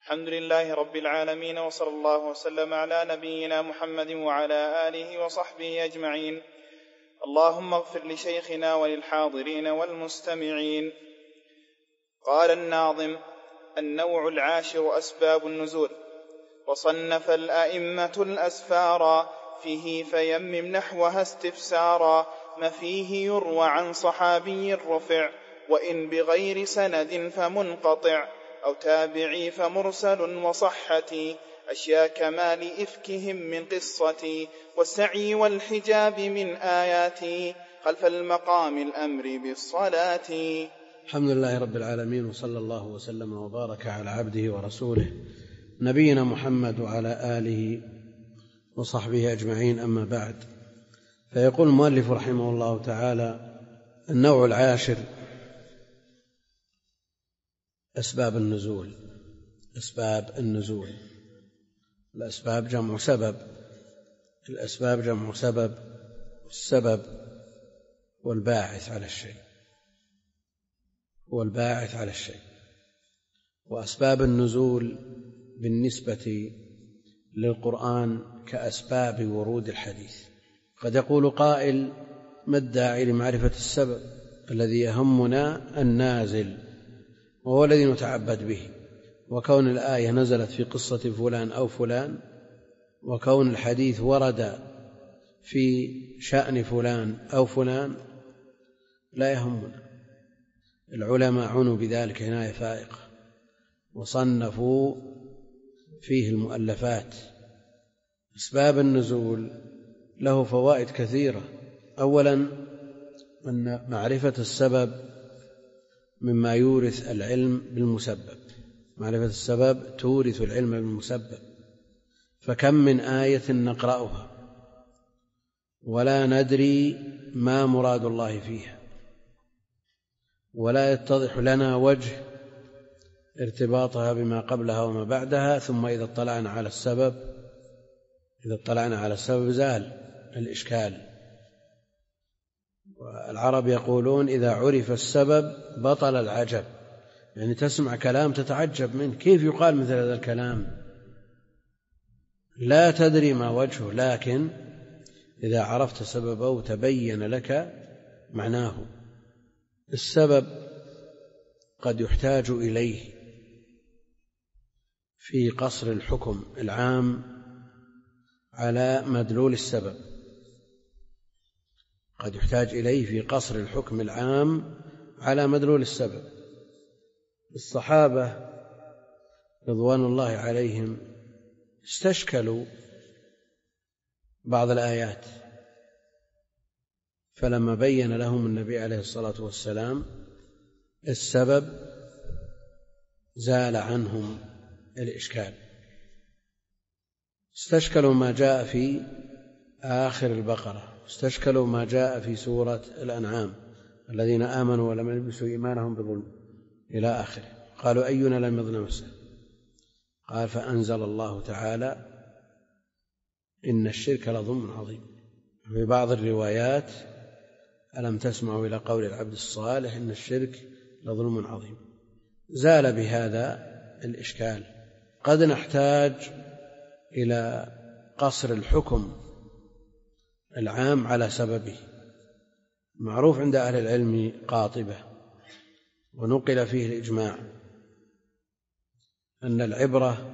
الحمد لله رب العالمين، وصلى الله وسلم على نبينا محمد وعلى آله وصحبه أجمعين. اللهم اغفر لشيخنا وللحاضرين والمستمعين. قال الناظم: النوع العاشر أسباب النزول. وصنف الأئمة الأسفارا فيه فيمم نحوها استفسارا، ما فيه يروى عن صحابي رفع، وإن بغير سند فمنقطع، أو تابعي فمرسل وصحتي، أشياء كمال إفكهم من قصتي، والسعي والحجاب من آياتي، خلف المقام الأمر بالصلاة. الحمد لله رب العالمين، وصلى الله وسلم وبارك على عبده ورسوله نبينا محمد وعلى آله وصحبه أجمعين، أما بعد. فيقول المؤلف رحمه الله تعالى: النوع العاشر أسباب النزول. أسباب النزول، الأسباب جمع سبب، الأسباب جمع سبب، السبب والباعث على الشيء، والباعث على الشيء. وأسباب النزول بالنسبة للقرآن كأسباب ورود الحديث. قد يقول قائل: ما الداعي لمعرفة السبب؟ الذي يهمنا النازل، وهو الذي نتعبد به، وكون الآية نزلت في قصة فلان أو فلان، وكون الحديث ورد في شأن فلان أو فلان لا يهمنا. العلماء عنوا بذلك عناية فائقة، وصنفوا فيه المؤلفات. أسباب النزول له فوائد كثيرة. أولا، أن معرفة السبب مما يورث العلم بالمسبب. معرفة السبب تورث العلم بالمسبب، فكم من آية نقرأها ولا ندري ما مراد الله فيها، ولا يتضح لنا وجه ارتباطها بما قبلها وما بعدها، ثم إذا اطلعنا على السبب زال الإشكال. والعرب يقولون: إذا عرف السبب بطل العجب. يعني تسمع كلام تتعجب منه، كيف يقال مثل هذا الكلام؟ لا تدري ما وجهه، لكن إذا عرفت سببه تبين لك معناه. السبب قد يحتاج إليه في قصر الحكم العام على مدلول السبب، قد يحتاج إليه في قصر الحكم العام على مدلول السبب. الصحابة رضوان الله عليهم استشكلوا بعض الآيات، فلما بين لهم النبي عليه الصلاة والسلام السبب زال عنهم الإشكال. استشكلوا ما جاء في آخر البقرة، استشكلوا ما جاء في سورة الأنعام: الذين آمنوا ولم يلبسوا إيمانهم بظلم إلى آخره. قالوا: أينا لم يظلم نفسه؟ قال: فأنزل الله تعالى: إن الشرك لظلم عظيم. في بعض الروايات: ألم تسمعوا إلى قول العبد الصالح إن الشرك لظلم عظيم. زال بهذا الإشكال. قد نحتاج إلى قصر الحكم العام على سببه. معروف عند أهل العلم قاطبة، ونقل فيه الإجماع، أن العبرة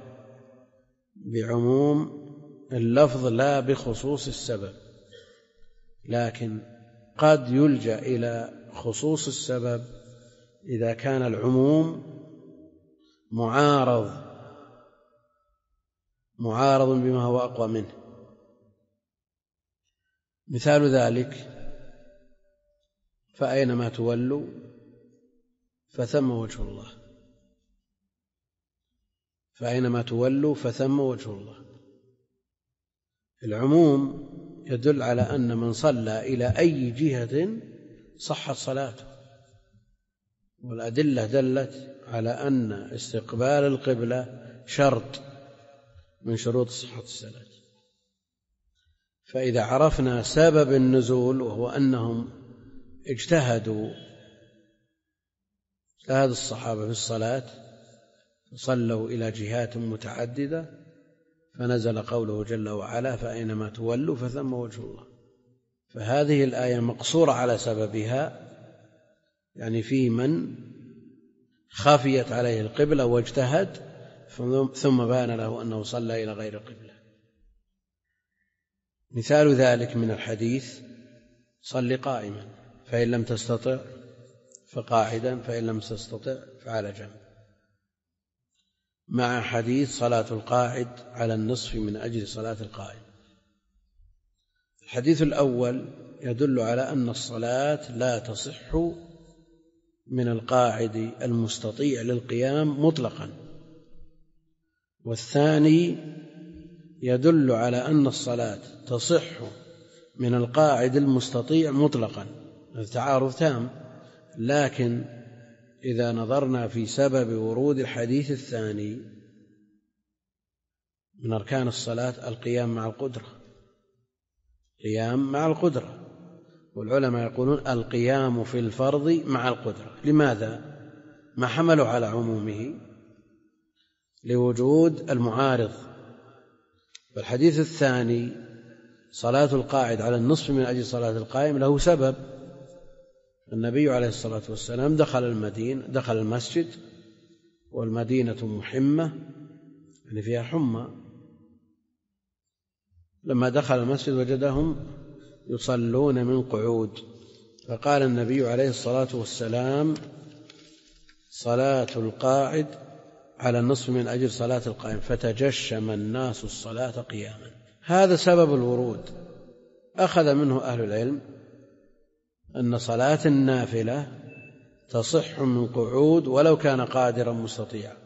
بعموم اللفظ لا بخصوص السبب، لكن قد يلجأ إلى خصوص السبب إذا كان العموم معارض بما هو أقوى منه. مثال ذلك: فأينما تولوا فثم وجه الله. فأينما تولوا فثم وجه الله. العموم يدل على أن من صلى إلى أي جهة صحت صلاته، والأدلة دلت على أن استقبال القبلة شرط من شروط صحة الصلاة. فإذا عرفنا سبب النزول، وهو أنهم اجتهد الصحابة في الصلاة، صلوا إلى جهات متعددة، فنزل قوله جل وعلا فأينما تولوا فثم وجه الله. فهذه الآية مقصورة على سببها، يعني في من خافيت عليه القبلة واجتهد ثم بان له أنه صلى إلى غير القبلة. مثال ذلك من الحديث صل قائما فإن لم تستطع فقاعدا فإن لم تستطع فعلى جنب، مع حديث صلاة القاعد على النصف من أجل صلاة القائم. الحديث الأول يدل على أن الصلاة لا تصح من القاعد المستطيع للقيام مطلقا، والثاني يدل على أن الصلاة تصح من القاعد المستطيع مطلقا، التعارض تام. لكن إذا نظرنا في سبب ورود الحديث الثاني، من أركان الصلاة القيام مع القدرة، قيام مع القدرة، والعلماء يقولون القيام في الفرض مع القدرة. لماذا؟ ما حملوا على عمومه لوجود المعارض. والحديث الثاني صلاة القاعد على النصف من أجل صلاة القائم له سبب. النبي عليه الصلاة والسلام دخل المسجد والمدينة محمة، يعني فيها حمى. لما دخل المسجد وجدهم يصلون من قعود، فقال النبي عليه الصلاة والسلام صلاة القاعد على النصف من أجل صلاة القائم، فتجشم الناس الصلاة قياما. هذا سبب الورود. أخذ منه أهل العلم أن صلاة النافلة تصح من قعود ولو كان قادرا مستطيعا،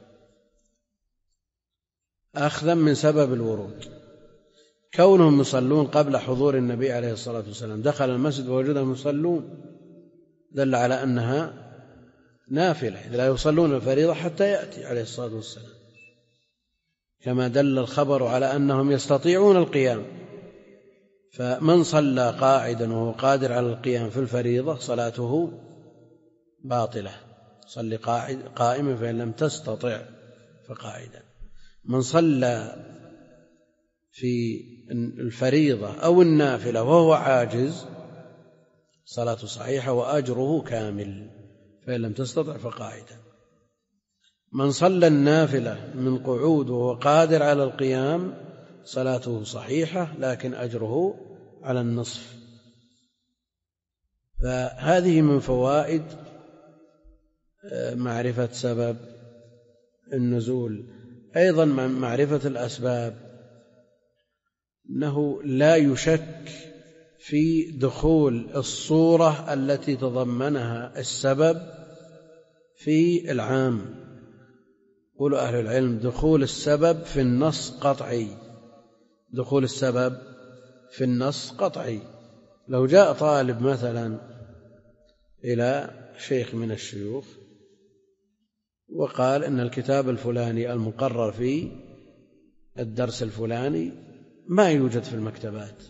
أخذا من سبب الورود. كونهم يصلون قبل حضور النبي عليه الصلاة والسلام، دخل المسجد ووجدهم يصلون، دل على أنها نافلة، لا يصلون الفريضة حتى يأتي عليه الصلاة والسلام، كما دل الخبر على أنهم يستطيعون القيام. فمن صلى قاعدا وهو قادر على القيام في الفريضة صلاته باطلة. صل قائما فإن لم تستطع فقاعدا. من صلى في الفريضة أو النافلة وهو عاجز صلاته صحيحة وأجره كامل، فإن لم تستطع فقاعدا. من صلى النافلة من قعود وهو قادر على القيام صلاته صحيحة لكن أجره على النصف. فهذه من فوائد معرفة سبب النزول. أيضا معرفة الأسباب، أنه لا يشك في دخول الصورة التي تضمنها السبب في العام. يقول أهل العلم دخول السبب في النص قطعي، دخول السبب في النص قطعي. لو جاء طالب مثلا إلى شيخ من الشيوخ وقال إن الكتاب الفلاني المقرر في الدرس الفلاني ما يوجد في المكتبات،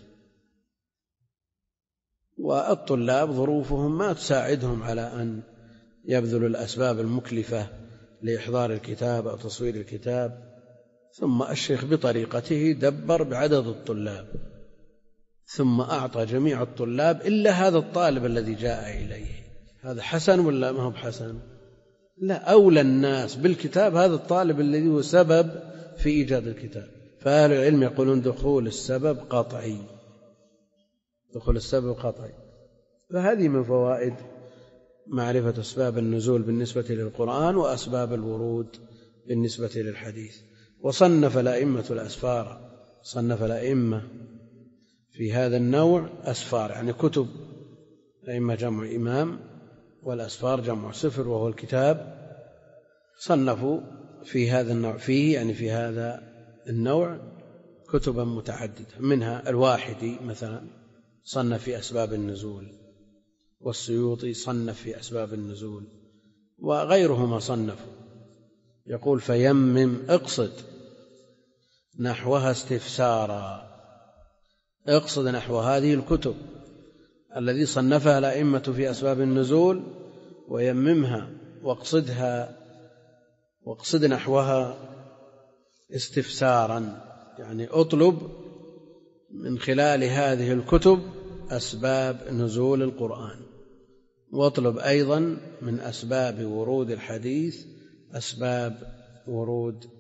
والطلاب ظروفهم ما تساعدهم على أن يبذلوا الأسباب المكلفة لإحضار الكتاب أو تصوير الكتاب، ثم الشيخ بطريقته دبر بعدد الطلاب، ثم أعطى جميع الطلاب إلا هذا الطالب الذي جاء إليه. هذا حسن ولا ما هو بحسن؟ لا، أولى الناس بالكتاب هذا الطالب الذي هو سبب في إيجاد الكتاب. فأهل العلم يقولون دخول السبب قطعي، دخول السبب قطعي. فهذه من فوائد معرفة أسباب النزول بالنسبة للقرآن وأسباب الورود بالنسبة للحديث. وصنف الأئمة الأسفار، صنف الأئمة في هذا النوع أسفار، يعني كتب. الأئمة جمع إمام والأسفار جمع سفر وهو الكتاب. صنفوا في هذا النوع، فيه يعني في هذا النوع كتبا متعددة، منها الواحدي مثلا صنف في أسباب النزول، والسيوطي صنف في أسباب النزول، وغيرهما صنفوا. يقول فيمم اقصد نحوها استفسارا، اقصد نحو هذه الكتب الذي صنفها الأئمة في أسباب النزول ويممها واقصدها واقصد نحوها استفسارا، يعني اطلب من خلال هذه الكتب أسباب نزول القرآن، واطلب أيضا من أسباب ورود الحديث أسباب ورود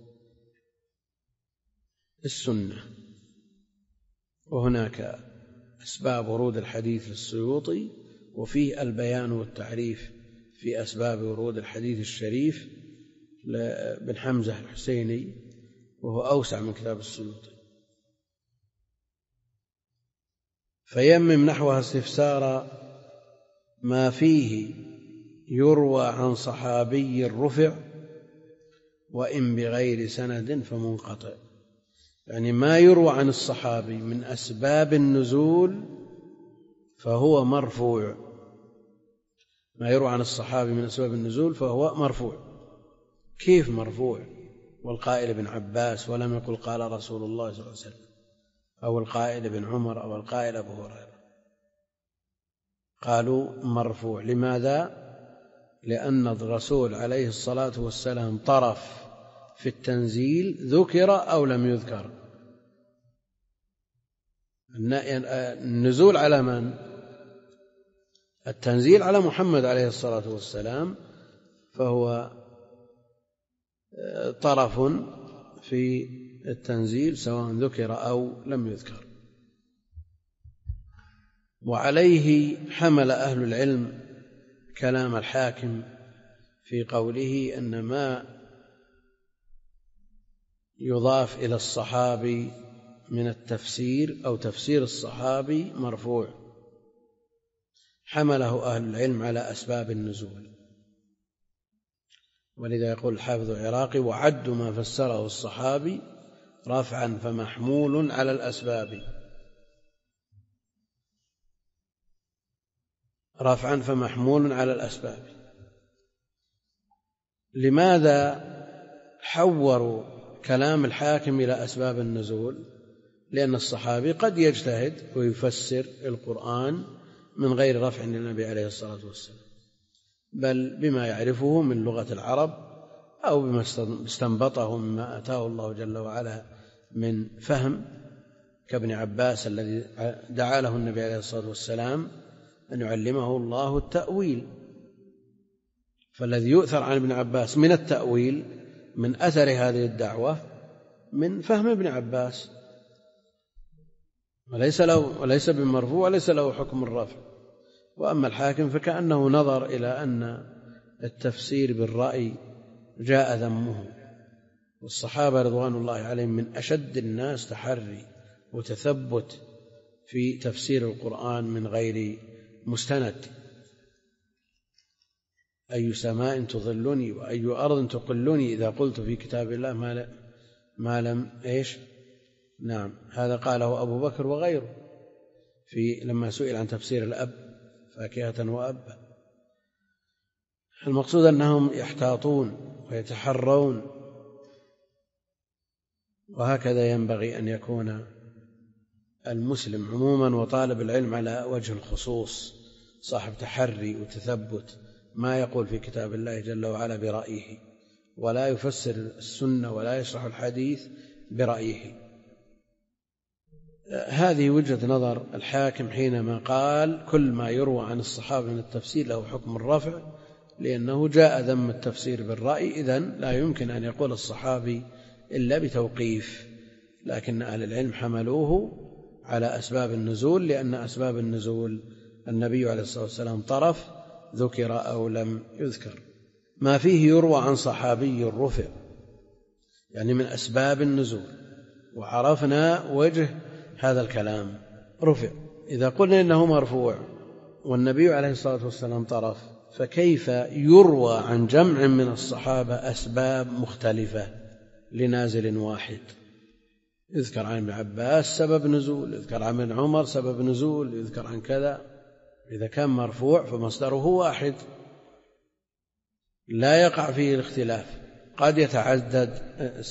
السنة. وهناك أسباب ورود الحديث للسيوطي، وفيه البيان والتعريف في أسباب ورود الحديث الشريف لابن حمزة الحسيني، وهو أوسع من كتاب السيوطي. فيمم نحوها استفسار ما فيه يروى عن صحابي رفع وإن بغير سند فمنقطع، يعني ما يروى عن الصحابي من أسباب النزول فهو مرفوع، ما يروى عن الصحابي من أسباب النزول فهو مرفوع. كيف مرفوع والقائل ابن عباس ولم يقل قال رسول الله صلى الله عليه وسلم، أو القائل ابن عمر أو القائل أبو هريرة؟ قالوا مرفوع. لماذا؟ لأن الرسول عليه الصلاة والسلام طرف في التنزيل ذكر أو لم يذكر. النزول على من؟ التنزيل على محمد عليه الصلاة والسلام، فهو طرف في التنزيل سواء ذكر أو لم يذكر. وعليه حمل أهل العلم كلام الحاكم في قوله أن ما يضاف إلى الصحابي من التفسير أو تفسير الصحابي مرفوع، حمله أهل العلم على أسباب النزول. ولذا يقول الحافظ العراقي: وعد ما فسره الصحابي رفعا فمحمول على الأسباب، رفعا فمحمول على الأسباب. لماذا حوروا كلام الحاكم إلى أسباب النزول؟ لأن الصحابي قد يجتهد ويفسر القرآن من غير رفع للنبي عليه الصلاة والسلام، بل بما يعرفه من لغة العرب أو بما استنبطه مما آتاه الله جل وعلا من فهم، كابن عباس الذي دعا له النبي عليه الصلاة والسلام أن يعلمه الله التأويل. فالذي يؤثر عن ابن عباس من التأويل من أثر هذه الدعوة من فهم ابن عباس، وليس بمرفوع وليس له حكم الرفع. وأما الحاكم فكأنه نظر إلى أن التفسير بالرأي جاء ذمه، والصحابة رضوان الله عليهم من أشد الناس تحري وتثبت في تفسير القرآن من غير مستند. أي سماء تظلني وأي أرض تقلني إذا قلت في كتاب الله ما لم إيش؟ نعم، هذا قاله أبو بكر وغيره لما سئل عن تفسير الأب فاكهة وأبا. المقصود أنهم يحتاطون ويتحرون، وهكذا ينبغي أن يكون المسلم عموما وطالب العلم على وجه الخصوص، صاحب تحري وتثبت، ما يقول في كتاب الله جل وعلا برأيه، ولا يفسر السنة ولا يشرح الحديث برأيه. هذه وجهة نظر الحاكم حينما قال كل ما يروى عن الصحابة من التفسير له حكم الرفع، لأنه جاء ذم التفسير بالرأي، إذن لا يمكن أن يقول الصحابي إلا بتوقيف. لكن أهل العلم حملوه على أسباب النزول، لأن أسباب النزول النبي عليه الصلاة والسلام طرف ذكر أو لم يذكر. ما فيه يروى عن صحابي رفع يعني من أسباب النزول، وعرفنا وجه هذا الكلام رفع. إذا قلنا إنه مرفوع والنبي عليه الصلاة والسلام طرف، فكيف يروى عن جمع من الصحابة أسباب مختلفة لنازل واحد؟ يذكر عن ابن عباس سبب نزول، يذكر عن ابن عمر سبب نزول، يذكر عن كذا. إذا كان مرفوع فمصدره واحد لا يقع فيه الاختلاف، قد يتعدد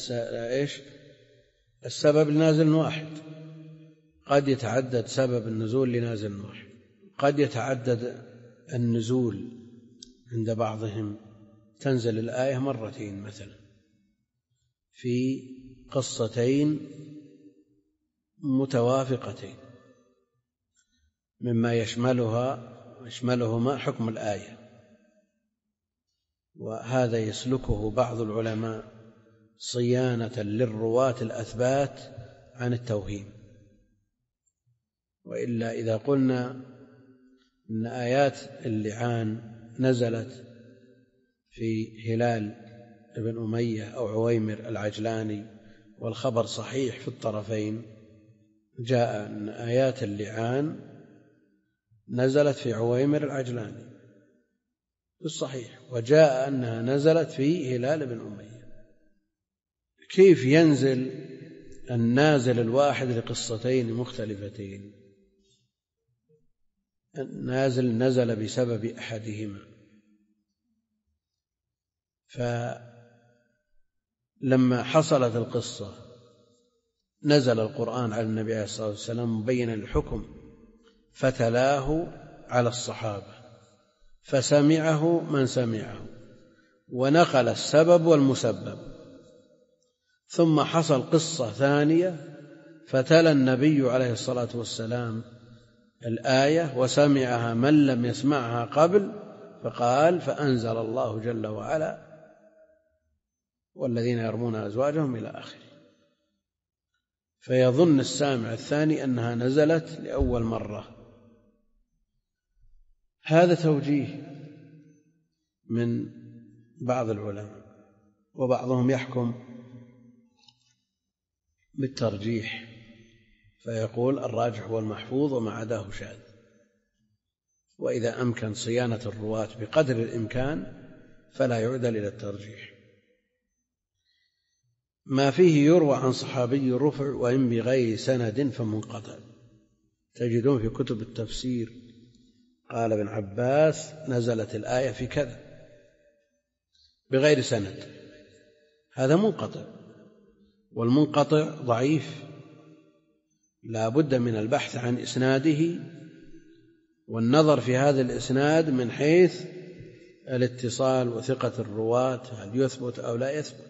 السبب لنازل واحد، قد يتعدد سبب النزول لنازل واحد، قد يتعدد النزول عند بعضهم تنزل الآية مرتين مثلا، في قصتين متوافقتين مما يشملهما حكم الآية، وهذا يسلكه بعض العلماء صيانة للرواة الأثبات عن التوهيم. وإلا إذا قلنا إن آيات اللعان نزلت في هلال بن أمية أو عويمر العجلاني والخبر صحيح في الطرفين، جاء أن آيات اللعان نزلت في عويمر العجلاني في الصحيح، وجاء أنها نزلت في هلال بن أمية. كيف ينزل النازل الواحد لقصتين مختلفتين؟ النازل نزل بسبب أحدهما، فلما حصلت القصة نزل القرآن على النبي عليه الصلاة والسلام مبينا الحكم، فتلاه على الصحابة فسمعه من سمعه ونقل السبب والمسبب. ثم حصل قصة ثانية فتلا النبي عليه الصلاة والسلام الآية وسمعها من لم يسمعها قبل، فقال: فأنزل الله جل وعلا: والذين يرمون أزواجهم إلى آخره. فيظن السامع الثاني أنها نزلت لأول مرة. هذا توجيه من بعض العلماء، وبعضهم يحكم بالترجيح فيقول الراجح هو المحفوظ وما عداه شاذ. وإذا أمكن صيانة الرواة بقدر الإمكان فلا يعدل إلى الترجيح. ما فيه يروى عن صحابي رفع وإن بغير سند فمنقطع. تجدون في كتب التفسير قال ابن عباس نزلت الآية في كذا بغير سند، هذا منقطع، والمنقطع ضعيف، لا بد من البحث عن إسناده والنظر في هذا الإسناد من حيث الاتصال وثقة الرواة، هل يثبت أو لا يثبت.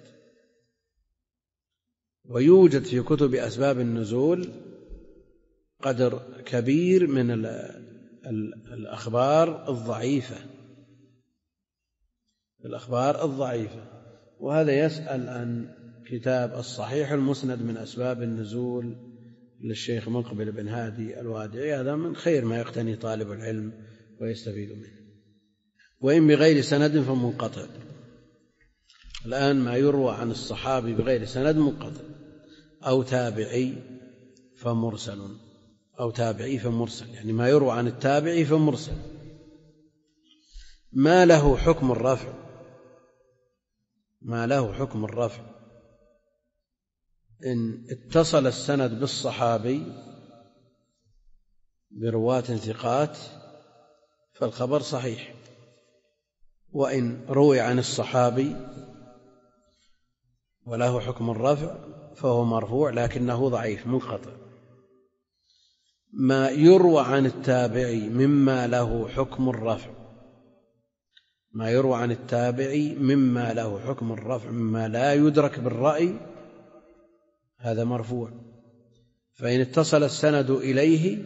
ويوجد في كتب أسباب النزول قدر كبير من الأخبار الضعيفة، وهذا يسأل عن كتاب الصحيح المسند من أسباب النزول للشيخ مقبل بن هادي الوادعي، هذا من خير ما يقتني طالب العلم ويستفيد منه. وإن بغير سند فمنقطع. الآن ما يروى عن الصحابي بغير سند منقطع، أو تابعي فمرسل، يعني ما يروى عن التابعي فمرسل. ما له حكم الرفع إن اتصل السند بالصحابي برواة ثقات فالخبر صحيح، وإن روي عن الصحابي وله حكم الرفع فهو مرفوع لكنه ضعيف منقطع. ما يروى عن التابعي مما له حكم الرفع مما لا يدرك بالرأي هذا مرفوع. فإن اتصل السند إليه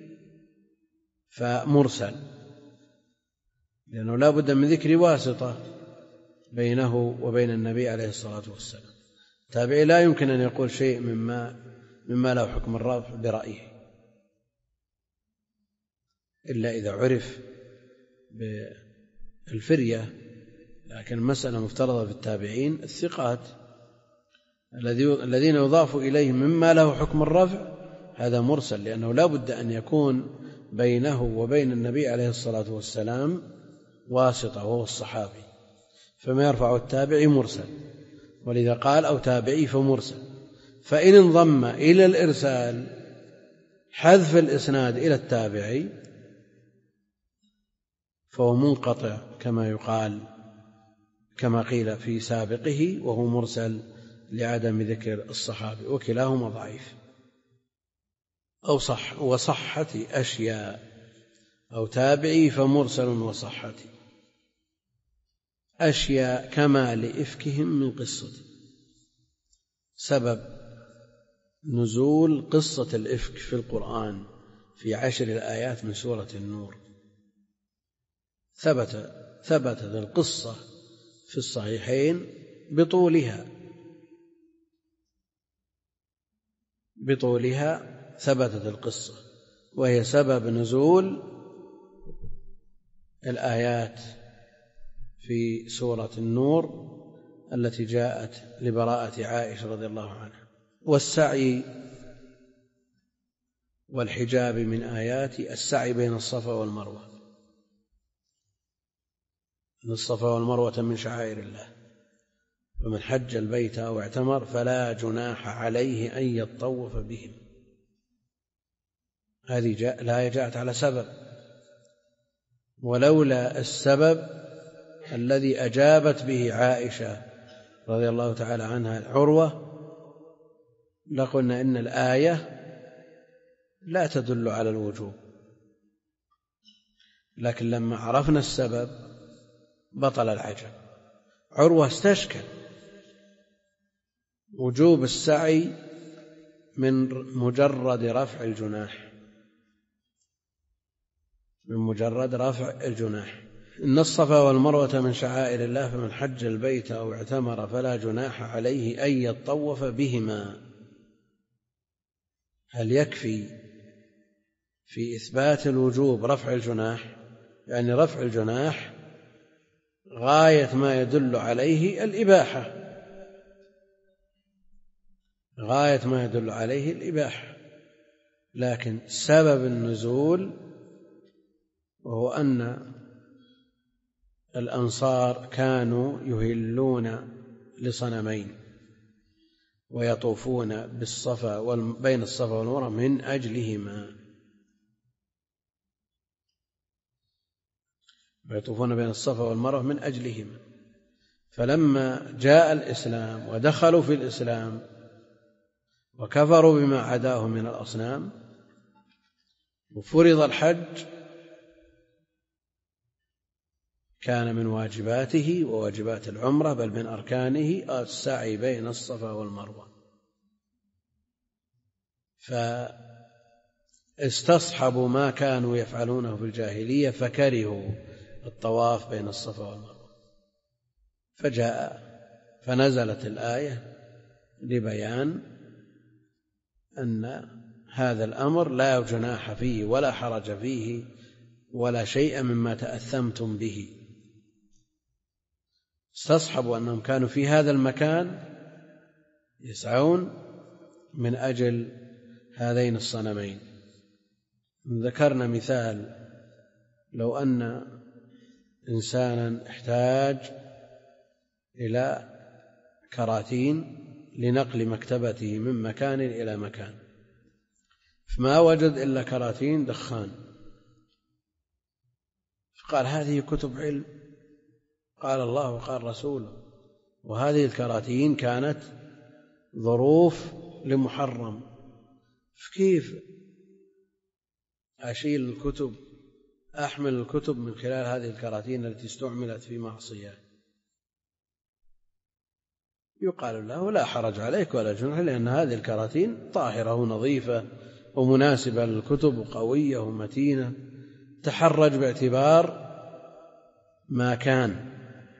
فمرسل، لأنه لا بد من ذكر واسطة بينه وبين النبي عليه الصلاة والسلام. التابعي لا يمكن أن يقول شيء مما له حكم الرفع برأيه إلا إذا عرف بالفرية، لكن المسألة مفترضة في التابعين الثقات الذين يضاف إليهم مما له حكم الرفع هذا مرسل، لأنه لا بد أن يكون بينه وبين النبي عليه الصلاة والسلام واسطة وهو الصحابي، فما يرفع التابعي مرسل، ولذا قال أو تابعي فمرسل. فإن انضم إلى الإرسال حذف الإسناد إلى التابعي فهو منقطع كما قيل في سابقه، وهو مرسل لعدم ذكر الصحابي، وكلاهما ضعيف. وصحة أشياء أو تابعي فمرسل وصحة أشياء كما لإفكهم من قصة، سبب نزول قصة الإفك في القرآن في 10 الآيات من سورة النور. ثبتت القصة في الصحيحين بطولها ثبتت القصة، وهي سبب نزول الآيات في سورة النور التي جاءت لبراءة عائشة رضي الله عنها. والسعي والحجاب من آيات السعي بين الصفا والمروة، إن الصفا والمروة من شعائر الله، فمن حج البيت أو اعتمر فلا جناح عليه أن يطوف بهم. هذه الآية جاءت على سبب، ولولا السبب الذي أجابت به عائشة رضي الله تعالى عنها عروة لقلنا إن الآية لا تدل على الوجوب، لكن لما عرفنا السبب بطل العجب. عروة استشكل وجوب السعي من مجرد رفع الجناح، إن الصفا والمروة من شعائر الله فمن حج البيت أو اعتمر فلا جناح عليه أن يطوف بهما. هل يكفي في إثبات الوجوب رفع الجناح؟ يعني رفع الجناح غاية ما يدل عليه الإباحة، لكن سبب النزول وهو أن الأنصار كانوا يهلون لصنمين ويطوفون بين الصفا والمروة من أجلهما، فلما جاء الإسلام ودخلوا في الإسلام وكفروا بما عداه من الأصنام وفرض الحج، كان من واجباته وواجبات العمرة بل من أركانه السعي بين الصفا والمروة، فاستصحبوا ما كانوا يفعلونه في الجاهلية فكرهوا الطواف بين الصفا والمروة، فنزلت الآية لبيان أن هذا الأمر لا جناح فيه ولا حرج فيه ولا شيء مما تأثمتم به. استصحبوا أنهم كانوا في هذا المكان يسعون من أجل هذين الصنمين. ذكرنا مثال، لو أن إنسانا احتاج إلى كراتين لنقل مكتبته من مكان إلى مكان، فما وجد إلا كراتين دخان، فقال هذه كتب علم قال الله وقال رسوله، وهذه الكراتين كانت ظروف لمحرم، فكيف أحمل الكتب من خلال هذه الكراتين التي استعملت في معصية؟ يقال له لا حرج عليك ولا جناح، لأن هذه الكراتين طاهرة ونظيفة ومناسبة للكتب وقوية ومتينة، تحرج باعتبار ما كان.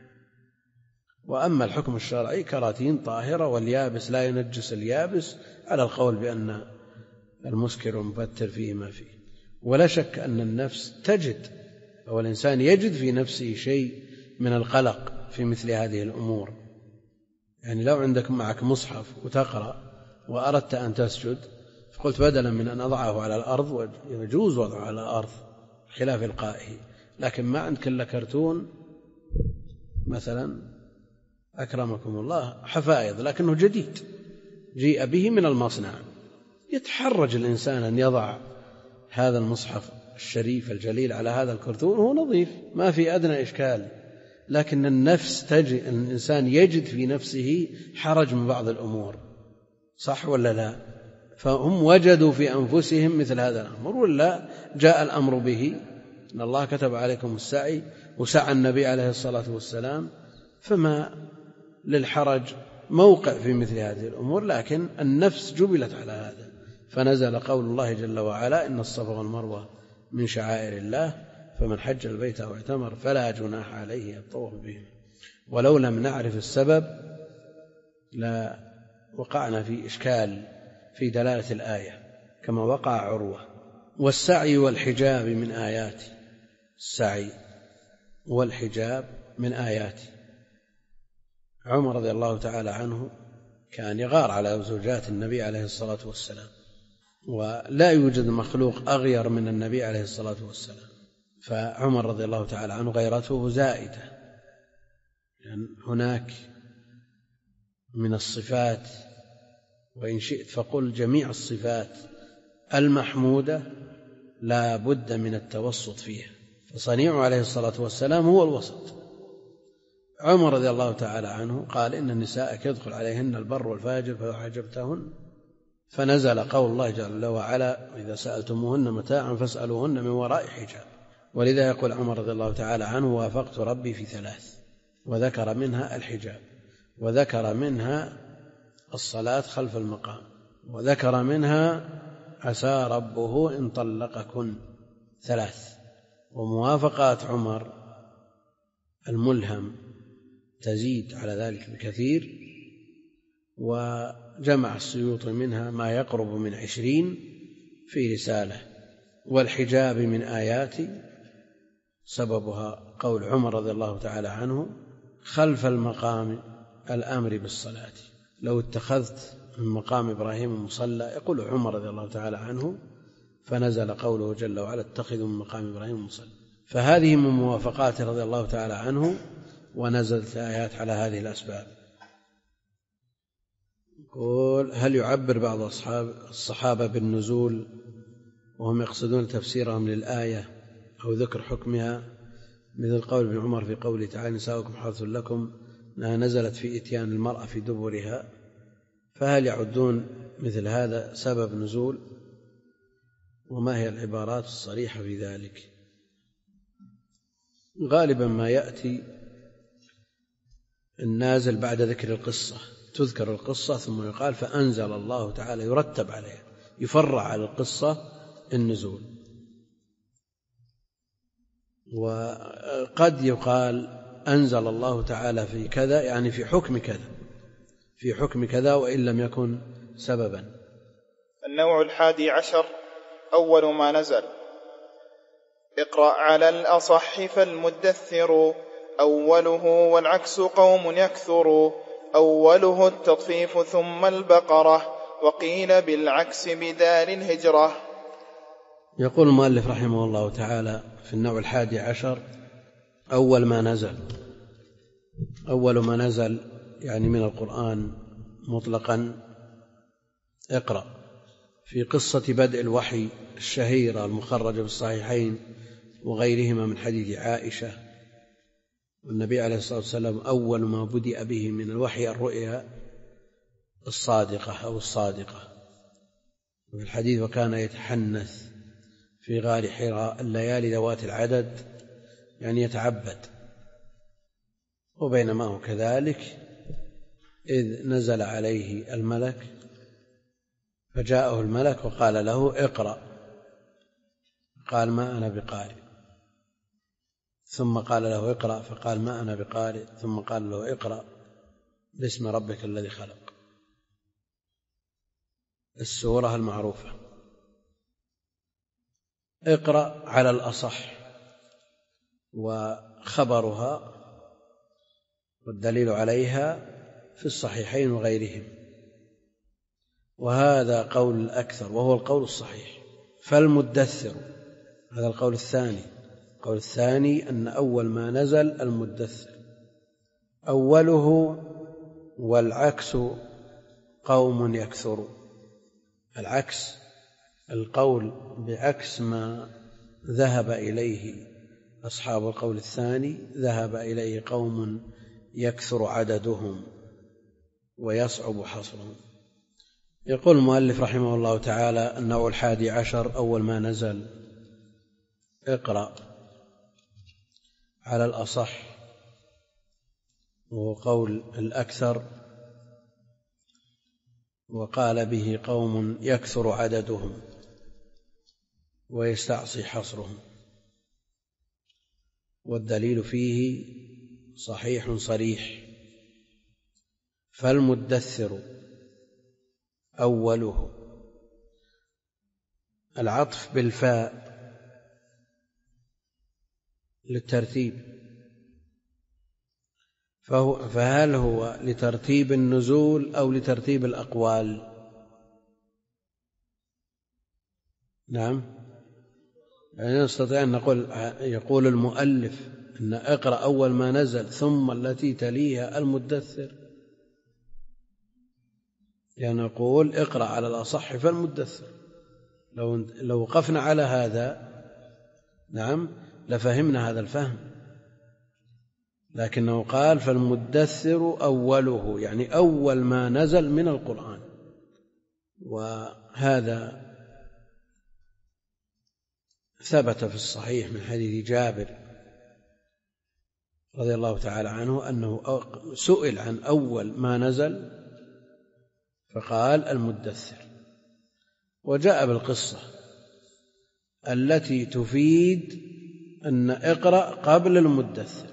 وأما الحكم الشرعي كراتين طاهرة واليابس لا ينجس اليابس، على القول بأن المسكر والمفتر فيه ما فيه. ولا شك أن النفس تجد أو الإنسان يجد في نفسه شيء من القلق في مثل هذه الأمور. يعني لو عندك معك مصحف وتقرأ وأردت أن تسجد، فقلت بدلا من أن أضعه على الأرض، ويجوز وضعه على الأرض خلاف القائه، لكن ما عندك إلا كرتون مثلا أكرمكم الله حفائظ لكنه جديد جيء به من المصنع، يتحرج الإنسان أن يضع هذا المصحف الشريف الجليل على هذا الكرتون وهو نظيف ما في أدنى إشكال، لكن النفس الإنسان يجد في نفسه حرج من بعض الأمور، صح ولا لا؟ فهم وجدوا في أنفسهم مثل هذا الأمر، ولا جاء الأمر به إن الله كتب عليكم السعي وسعى النبي عليه الصلاة والسلام، فما للحرج موقع في مثل هذه الأمور، لكن النفس جبلت على هذا، فنزل قول الله جل وعلا: إن الصفا والمروة من شعائر الله فمن حج البيت أو اعتمر فلا جناح عليه الطواف بهم. ولو لم نعرف السبب لا وقعنا في إشكال في دلالة الآية كما وقع عروة. والسعي والحجاب من آياتي، السعي والحجاب من آياتي. عمر رضي الله تعالى عنه كان يغار على زوجات النبي عليه الصلاة والسلام، ولا يوجد مخلوق أغير من النبي عليه الصلاة والسلام، فعمر رضي الله تعالى عنه غيرته زائدة، لأن هناك من الصفات، وإن شئت فقل جميع الصفات المحمودة لا بد من التوسط فيها، فصنيعه عليه الصلاة والسلام هو الوسط. عمر رضي الله تعالى عنه قال: إن النساء يدخل عليهن البر والفاجر فلو حجبتهن، فنزل قول الله جل وعلا: إذا سألتموهن متاعا فاسألوهن من وراء حجاب. ولذا يقول عمر رضي الله تعالى عنه: وافقت ربي في 3، وذكر منها الحجاب، وذكر منها الصلاة خلف المقام، وذكر منها عسى ربه إن طلقكن 3. وموافقات عمر الملهم تزيد على ذلك بكثير، وجمع السيوطي منها ما يقرب من 20 في رسالة. والحجاب من آياتي سببها قول عمر رضي الله تعالى عنه: خلف المقام الأمر بالصلاة، لو اتخذت من مقام إبراهيم مصلى، يقول عمر رضي الله تعالى عنه، فنزل قوله جل وعلا: اتخذوا من مقام إبراهيم مصلى. فهذه من موافقاته رضي الله تعالى عنه، ونزلت آيات على هذه الأسباب. يقول: هل يعبر بعض الصحابة بالنزول وهم يقصدون تفسيرهم للآية أو ذكر حكمها، مثل قول ابن عمر في قوله تعالى: نساؤكم حرث لكم، أنها نزلت في إتيان المرأة في دبرها، فهل يعدون مثل هذا سبب نزول؟ وما هي العبارات الصريحة في ذلك؟ غالبا ما يأتي النازل بعد ذكر القصة، تذكر القصة ثم يقال فأنزل الله تعالى، يرتب عليها، يفرع على القصة النزول. وقد يقال أنزل الله تعالى في كذا، يعني في حكم كذا، في حكم كذا، وإن لم يكن سببا. النوع 11 أول ما نزل: اقرأ على الأصح فالمدثر أوله، والعكس قوم يكثر، أوله التطفيف ثم البقرة، وقيل بالعكس بدال الهجرة. يقول المؤلف رحمه الله تعالى في النوع 11: أول ما نزل. أول ما نزل يعني من القرآن مطلقا اقرأ، في قصة بدء الوحي الشهيرة المخرجة في الصحيحين وغيرهما من حديث عائشة، والنبي عليه الصلاة والسلام أول ما بدأ به من الوحي الرؤيا الصادقة أو الصادقة. وفي الحديث: وكان يتحنث في غار حراء الليالي ذوات العدد، يعني يتعبد. وبينما هو كذلك إذ نزل عليه الملك، فجاءه الملك وقال له: اقرأ، قال: ما أنا بقارئ. ثم قال له: اقرأ، فقال: ما أنا بقارئ. ثم قال له: اقرأ باسم ربك الذي خلق، السورة المعروفة. اقرأ على الأصح، وخبرها والدليل عليها في الصحيحين وغيرهم، وهذا قول الأكثر وهو القول الصحيح. فالمدثر، هذا القول الثاني. القول الثاني أن أول ما نزل المدثر، أوله، والعكس قوم يكثر. العكس القول بعكس ما ذهب إليه أصحاب القول الثاني، ذهب إليه قوم يكثر عددهم ويصعب حصرهم. يقول المؤلف رحمه الله تعالى: النوع 11 أول ما نزل اقرأ على الأصح، وهو قول الأكثر، وقال به قوم يكثر عددهم ويستعصي حصرهم، والدليل فيه صحيح صريح. فالمدثر أوله، العطف بالفاء للترتيب، فهل هو لترتيب النزول أو لترتيب الأقوال؟ نعم، يعني نستطيع أن نقول يقول المؤلف أن اقرأ أول ما نزل ثم التي تليها المدثر، يعني نقول اقرأ على الأصح فالمدثر. لو وقفنا على هذا نعم لفهمنا هذا الفهم، لكنه قال فالمدثر أوله، يعني أول ما نزل من القرآن. وهذا ثبت في الصحيح من حديث جابر رضي الله تعالى عنه أنه سئل عن أول ما نزل فقال المدثر، وجاء بالقصة التي تفيد أن اقرأ قبل المدثر،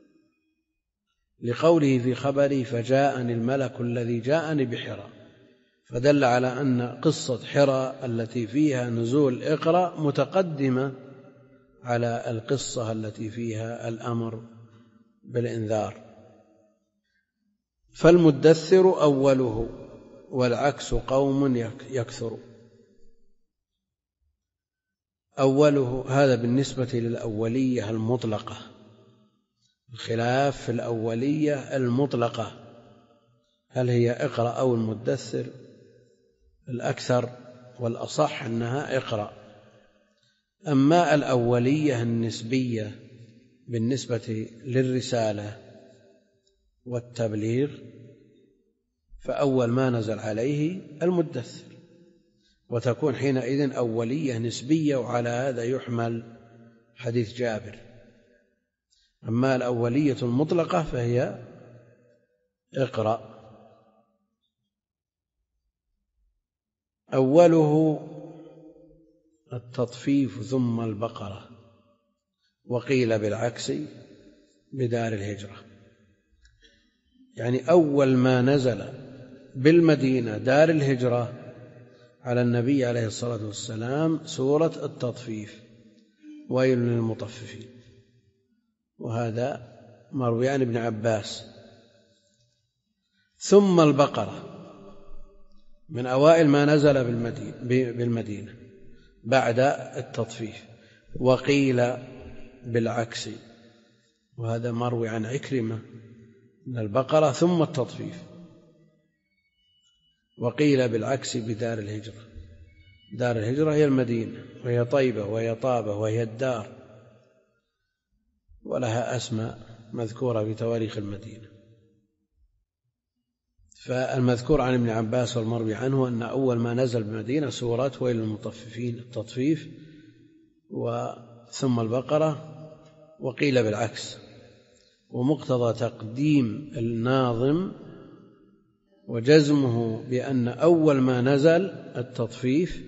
لقوله في خبري فجاءني الملك الذي جاءني بحراء، فدل على أن قصة حراء التي فيها نزول اقرأ متقدمة على القصة التي فيها الأمر بالإنذار. فالمدثر أوله والعكس قوم يكثر. أوله هذا بالنسبة للأولية المطلقة، الخلاف في الأولية المطلقة هل هي اقرأ أو المدثر؟ الأكثر والأصح أنها اقرأ. أما الأولية النسبية بالنسبة للرسالة والتبليغ فأول ما نزل عليه المدثر، وتكون حينئذ أولية نسبية، وعلى هذا يحمل حديث جابر. أما الأولية المطلقة فهي اقرأ. أوله التطفيف ثم البقرة، وقيل بالعكس بدار الهجرة، يعني أول ما نزل بالمدينة دار الهجرة على النبي عليه الصلاة والسلام سورة التطفيف، ويل للمطففين، وهذا مروي عن ابن عباس. ثم البقرة من أوائل ما نزل بالمدينة بعد التطفيف، وقيل بالعكس، وهذا مروي عن عكرمة من البقرة ثم التطفيف، وقيل بالعكس بدار الهجرة. دار الهجرة هي المدينة، وهي طيبة وهي طابة وهي الدار، ولها أسماء مذكورة في تواريخ المدينة. فالمذكور عن ابن عباس والمروي عنه أن أول ما نزل بالمدينة سورة ويل للمطففين التطفيف ثم البقرة، وقيل بالعكس. ومقتضى تقديم الناظم وجزمه بأن أول ما نزل التطفيف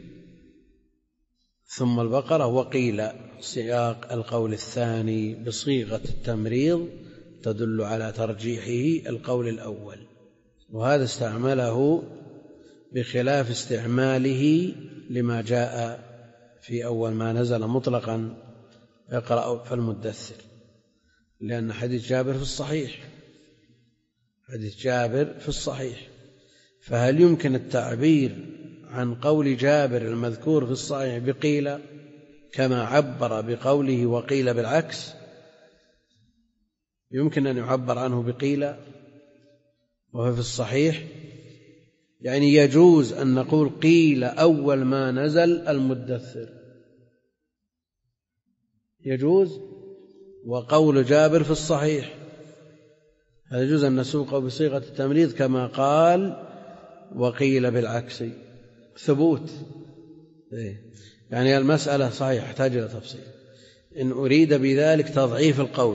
ثم البقرة، وقيل سياق القول الثاني بصيغة التمريض تدل على ترجيحه القول الأول، وهذا استعمله بخلاف استعماله لما جاء في أول ما نزل مطلقا اقرأ فالمدثر، لأن حديث جابر في الصحيح، حديث جابر في الصحيح. فهل يمكن التعبير عن قول جابر المذكور في الصحيح بقيل كما عبر بقوله وقيل بالعكس؟ يمكن أن يعبر عنه بقيل وهو في الصحيح؟ يعني يجوز أن نقول قيل أول ما نزل المدثر، يجوز، وقول جابر في الصحيح، هذا يجوز أن نسوقه بصيغة التمريض كما قال وقيل بالعكس، ثبوت. يعني المسألة صحيح تحتاج إلى تفصيل. إن أريد بذلك تضعيف القول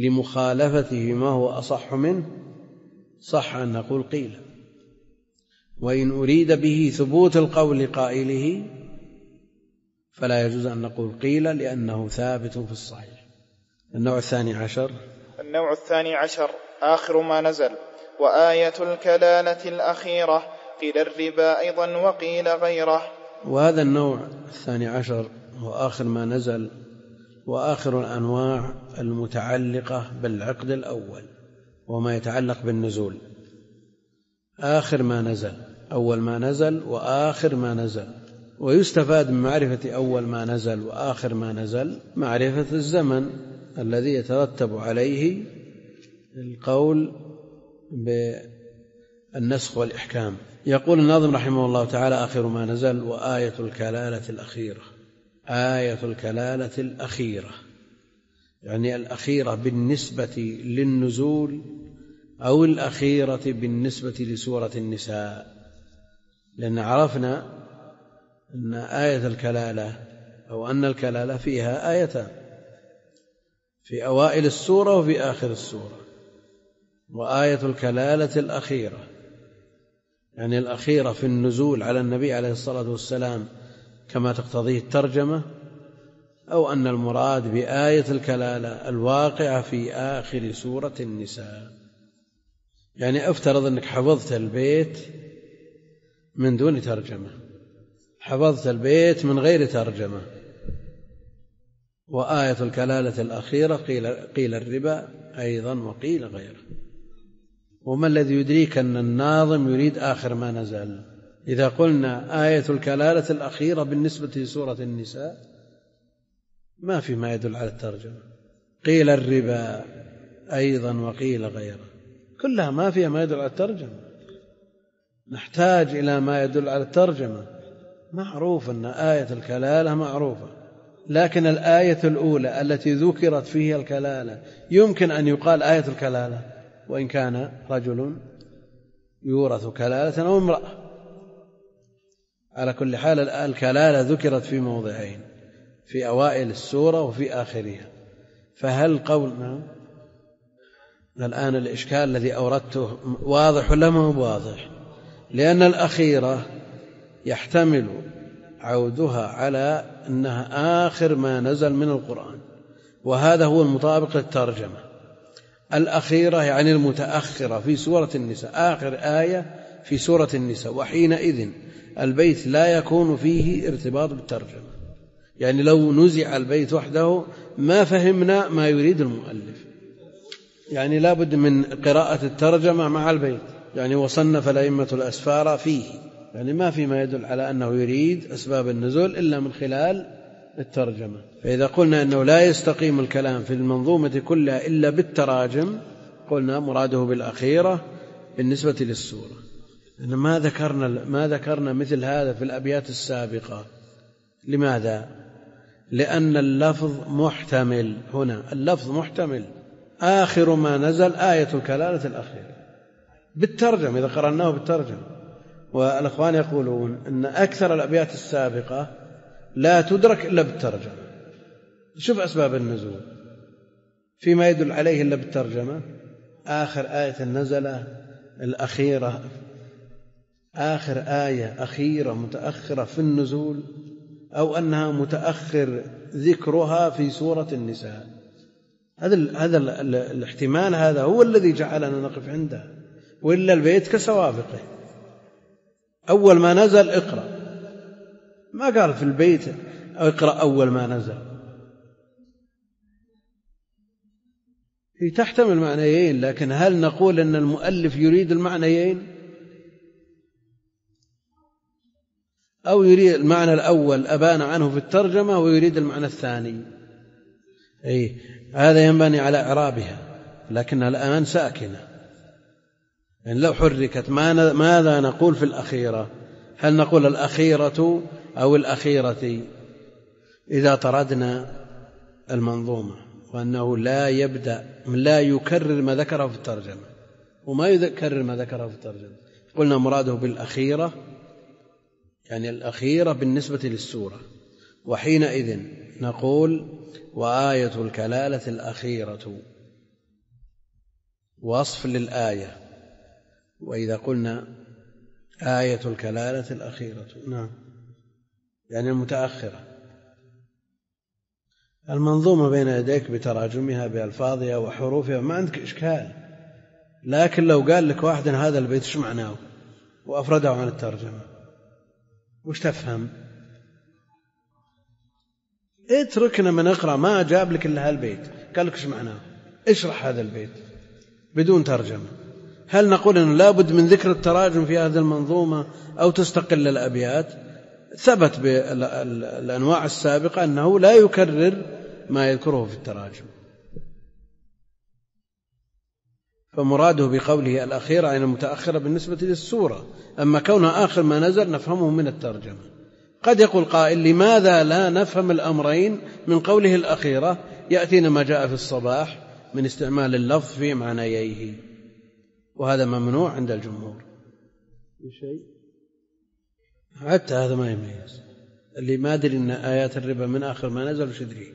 لمخالفته ما هو أصح منه صح أن نقول قيل، وإن أريد به ثبوت القول قائله فلا يجوز أن نقول قيل لأنه ثابت في الصحيح. النوع الثاني عشر آخر ما نزل وآية الكلالة الأخيرة قيل الربا أيضا وقيل غيره. وهذا النوع 12 هو آخر ما نزل وآخر الأنواع المتعلقة بالعقد الأول وما يتعلق بالنزول. آخر ما نزل، أول ما نزل وآخر ما نزل. ويستفاد من معرفة أول ما نزل وآخر ما نزل معرفة الزمن الذي يترتب عليه القول بالنسخ والإحكام. يقول الناظم رحمه الله تعالى آخر ما نزل وآية الكلالة الأخيرة. آية الكلالة الأخيرة يعني الأخيرة بالنسبة للنزول أو الأخيرة بالنسبة لسورة النساء، لأن عرفنا أن آية الكلالة أو أن الكلالة فيها آيتان، في أوائل السورة وفي آخر السورة. وآية الكلالة الأخيرة يعني الأخيرة في النزول على النبي عليه الصلاة والسلام كما تقتضيه الترجمة، أو أن المراد بآية الكلالة الواقعة في آخر سورة النساء. يعني افترض أنك حفظت البيت من دون ترجمة، حفظت البيت من غير ترجمة. وآية الكلالة الأخيرة قيل الربا أيضا وقيل غيره. وما الذي يدريك أن الناظم يريد آخر ما نزل؟ إذا قلنا آية الكلالة الأخيرة بالنسبة لسورة النساء ما في ما يدل على الترجمة. قيل الربا أيضا وقيل غيره كلها ما فيها ما يدل على الترجمة. نحتاج إلى ما يدل على الترجمة. معروف أن آية الكلالة معروفة، لكن الآية الأولى التي ذكرت فيها الكلالة يمكن أن يقال آية الكلالة وإن كان رجل يورث كلالة أو امرأة. على كل حال الكلالة ذكرت في موضعين، في أوائل السورة وفي آخرها. فهل قولنا الآن الإشكال الذي أوردته واضح ولا ما هو واضح؟ لأن الأخيرة يحتمل عودها على أنها آخر ما نزل من القرآن، وهذا هو المطابق للترجمة. الأخيرة يعني المتأخرة في سورة النساء، آخر آية في سورة النساء، وحينئذ البيت لا يكون فيه ارتباط بالترجمة. يعني لو نزع البيت وحده ما فهمنا ما يريد المؤلف، يعني لا بد من قراءة الترجمة مع البيت. يعني وصنف الأئمة الأسفار فيه، يعني ما في ما يدل على أنه يريد أسباب النزول إلا من خلال الترجمة. فإذا قلنا أنه لا يستقيم الكلام في المنظومة كلها إلا بالتراجم قلنا مراده بالأخيرة بالنسبة للسورة. ما ذكرنا مثل هذا في الأبيات السابقة. لماذا؟ لأن اللفظ محتمل. هنا اللفظ محتمل. آخر ما نزل آية الكلالة الأخيرة بالترجمة إذا قرأناه بالترجمة. والأخوان يقولون أن أكثر الأبيات السابقة لا تدرك إلا بالترجمة. شوف أسباب النزول فيما يدل عليه إلا بالترجمة. آخر آية نزل الأخيرة، آخر آية أخيرة متأخرة في النزول، أو أنها متأخر ذكرها في سورة النساء. هذا الاحتمال هذا هو الذي جعلنا نقف عنده، وإلا البيت كسوابقه. أول ما نزل اقرأ، ما قال في البيت اقرأ أول ما نزل. هي تحتمل معنيين، لكن هل نقول أن المؤلف يريد المعنيين أو يريد المعنى الأول أبان عنه في الترجمة ويريد المعنى الثاني؟ هذا ينبني على إعرابها، لكنها الآن ساكنة. يعني لو حركت ماذا نقول في الأخيرة؟ هل نقول الأخيرة أو الأخيرة؟ إذا طردنا المنظومة وأنه لا يكرر ما ذكره في الترجمة وما يكرر ما ذكره في الترجمة، قلنا مراده بالأخيرة يعني الأخيرة بالنسبة للسورة. وحينئذ نقول وآية الكلالة الأخيرة وصف للآية. وإذا قلنا آية الكلالة الأخيرة، نعم، يعني المتأخرة. المنظومة بين يديك بتراجمها بألفاظها وحروفها ما عندك إشكال، لكن لو قال لك واحد هذا البيت شو معناه وأفرده عن الترجمة وش تفهم؟ اتركنا من اقرأ، ما جاب لك إلا هالبيت قال لك شو معناه، اشرح هذا البيت بدون ترجمة. هل نقول أنه لا بد من ذكر التراجم في هذه المنظومة أو تستقل الأبيات؟ ثبت بالأنواع السابقة أنه لا يكرر ما يذكره في التراجم. فمراده بقوله الأخيرة يعني المتأخرة بالنسبة للسورة، أما كونها آخر ما نزل نفهمه من الترجمة. قد يقول قائل لماذا لا نفهم الأمرين من قوله الأخيرة؟ يأتينا ما جاء في الصباح من استعمال اللفظ في معنييه، وهذا ممنوع عند الجمهور. حتى هذا ما يميز، اللي ما أدري أن آيات الربا من آخر ما نزل وش يدري.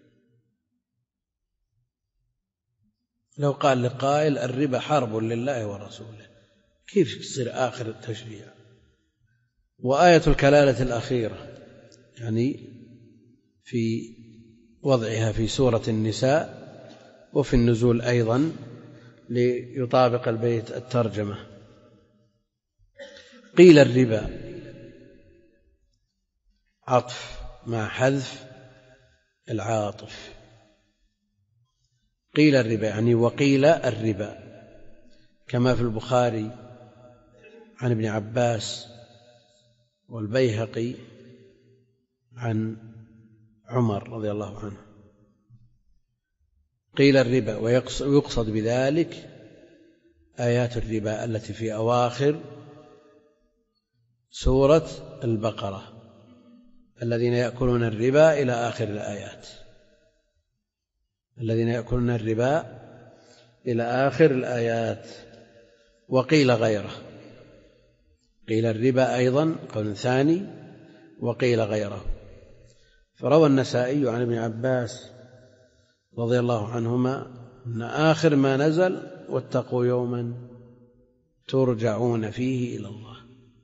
لو قال لقائل الربا حرب لله ورسوله، كيف يصير آخر التشريع؟ وآية الكلالة الأخيرة يعني في وضعها في سورة النساء وفي النزول أيضا ليطابق البيت الترجمة. قيل الربا عطف مع حذف العاطف، قيل الربا يعني وقيل الربا، كما في البخاري عن ابن عباس والبيهقي عن عمر رضي الله عنه. قيل الربا ويقصد بذلك آيات الربا التي في أواخر سورة البقرة، الذين يأكلون الربا إلى آخر الآيات، الذين يأكلون الربا إلى آخر الآيات. وقيل غيره، قيل الربا أيضا قول ثاني، وقيل غيره. فروى النسائي عن ابن عباس رضي الله عنهما أن آخر ما نزل واتقوا يوما ترجعون فيه إلى الله.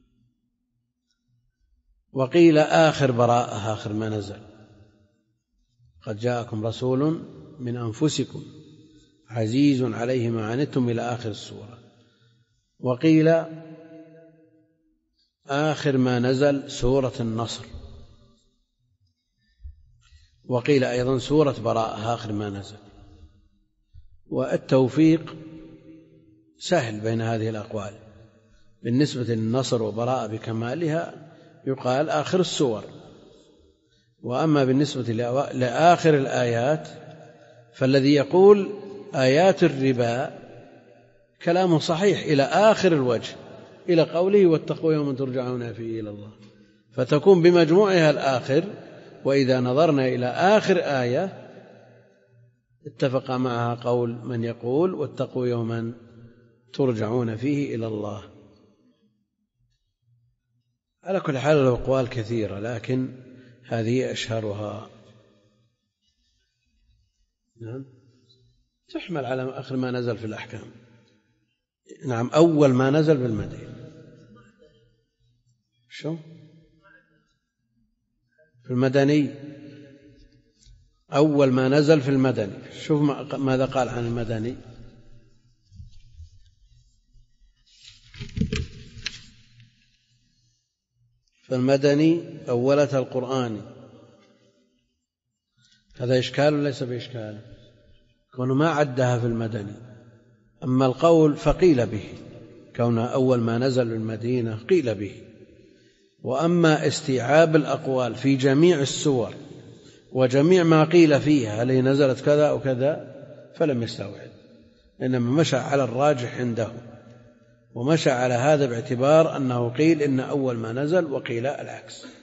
وقيل آخر براءة، آخر ما نزل، قد جاءكم رسول من أنفسكم عزيز عليه ما عنتم إلى آخر السورة. وقيل آخر ما نزل سورة النصر. وقيل أيضا سورة براءة آخر ما نزل. والتوفيق سهل بين هذه الأقوال، بالنسبة للنصر وبراءة بكمالها يقال آخر السور، وأما بالنسبة لآخر الآيات فالذي يقول آيات الربا كلام صحيح إلى آخر الوجه، إلى قوله واتقوا يوما ترجعون فيه إلى الله، فتكون بمجموعها الآخر. وإذا نظرنا إلى آخر آية اتفق معها قول من يقول واتقوا يوما ترجعون فيه إلى الله. على كل حال له أقوال كثيرة، لكن هذه أشهرها. نعم، تحمل على آخر ما نزل في الأحكام. نعم، أول ما نزل بالمدينة. شو في المدني؟ أول ما نزل في المدني. شوف ماذا قال عن المدني. فالمدني أولة القرآن. هذا إشكال وليس بإشكال، كونه ما عدها في المدني. أما القول فقيل به، كونه أول ما نزل بالمدينة قيل به. وأما استيعاب الأقوال في جميع السور وجميع ما قيل فيها هل هي نزلت كذا أو كذا فلم يستوعب، إنما مشى على الراجح عنده، ومشى على هذا باعتبار أنه قيل إن أول ما نزل وقيل العكس.